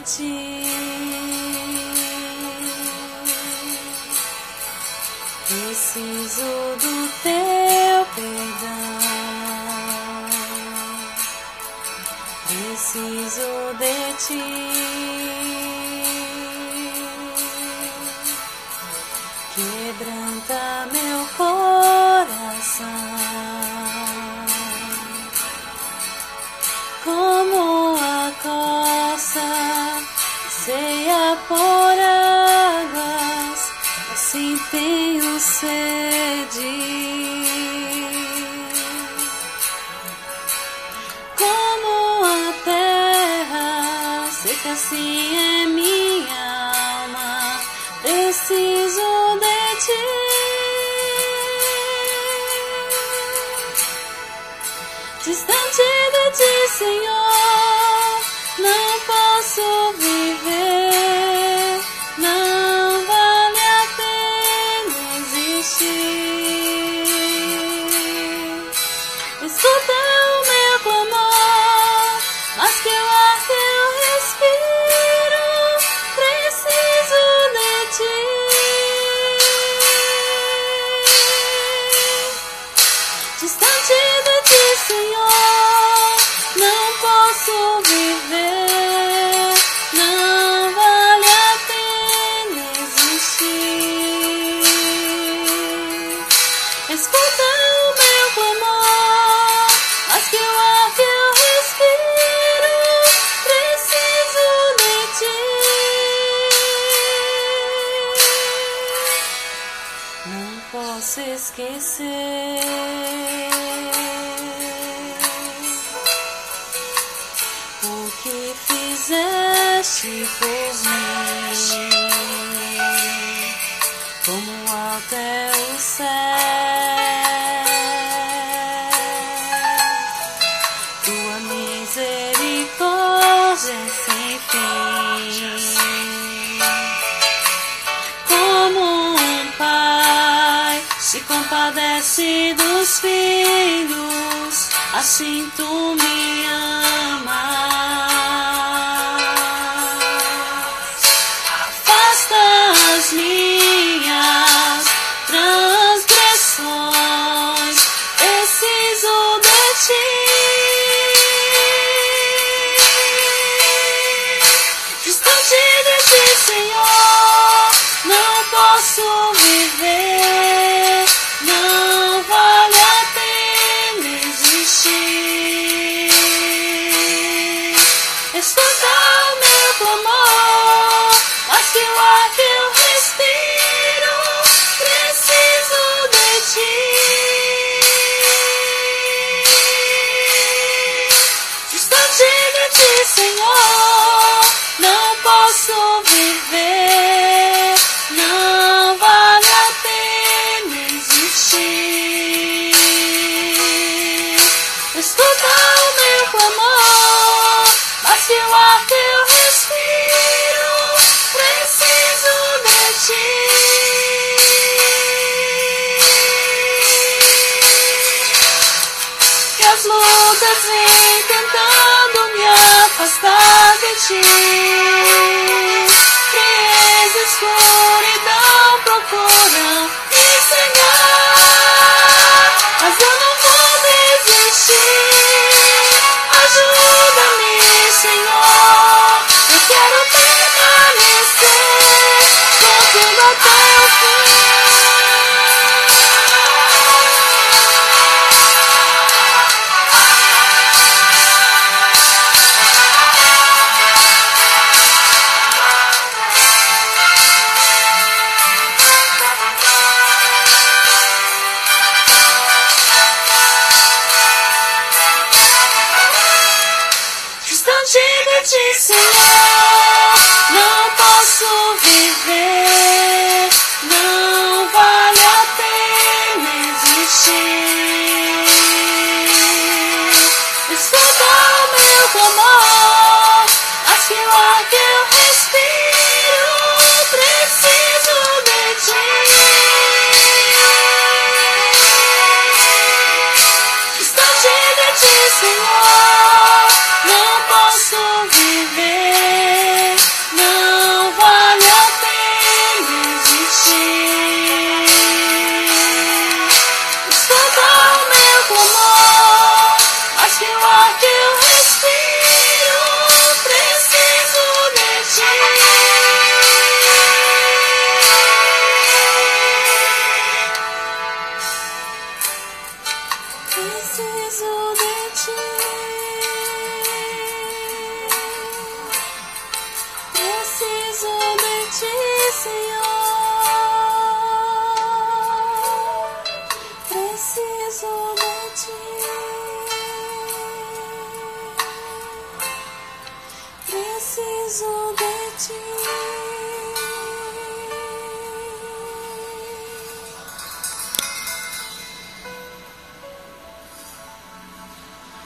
ti. Preciso do teu perdão. Preciso de ti. Quebranta meu coração. Como a costa anseia por águas, assim tenho sede. Como a terra seca, assim é minha alma, preciso de ti. Distante de ti, Senhor, não posso viver, não vale a pena existir. Escuta o meu clamor, mas que o ar que eu respiro, preciso de ti. Distante de ti, Senhor, não posso viver, não vale a pena existir. Escuta o meu clamor, mas que o ar que eu respiro, preciso de ti. Não posso esquecer o que fizeste por mim. Como alto é o céu, tua misericórdia é sem fim. Como um pai se compadece dos filhos, assim tu me amas. Afasta as minhas transgressões, preciso de ti. Distante de ti, Senhor, não posso viver, não vale a pena existir. Escuta o meu clamor, mas que o ar que eu respiro, preciso de ti. Distante de ti, Senhor, não posso viver, não vale a pena existir. Escuta o meu clamor, mas que o ar que eu respiro, preciso de ti. Que as lutas vêm tentando me afastar de ti. Frieza, escuridão procuram me cegar, mas eu não vou desistir. Ajuda-me, Senhor, eu quero permanecer contigo até o fim. Distante de ti, Senhor, não posso viver, não vale a pena existir. Escuta o meu clamor, mas que o ar que eu respiro, preciso de ti. Distante de ti, Senhor, não posso viver, Preciso de ti. Preciso de ti, Senhor. Preciso de ti. Preciso de ti.